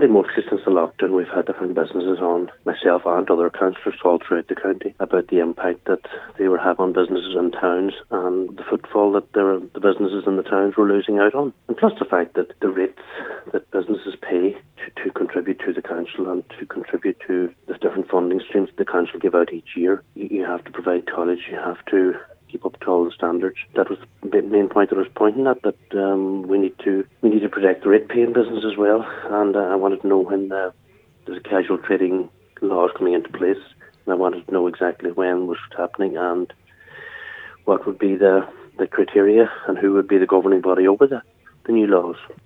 Probably mostly since the lockdown, we've had different businesses on, myself and other councillors all throughout the county, about the impact that they were having on businesses in towns and the footfall that the businesses in the towns were losing out on. And plus the fact that the rates that businesses pay to contribute to the council and to contribute to the different funding streams the council give out each year. You have to provide college, you have to keep up to all the standards. That was the main point that I was pointing at, that we need to protect the rate-paying business as well. And I wanted to know when there's a casual trading laws coming into place, and I wanted to know exactly when was happening and what would be the criteria and who would be the governing body over the new laws.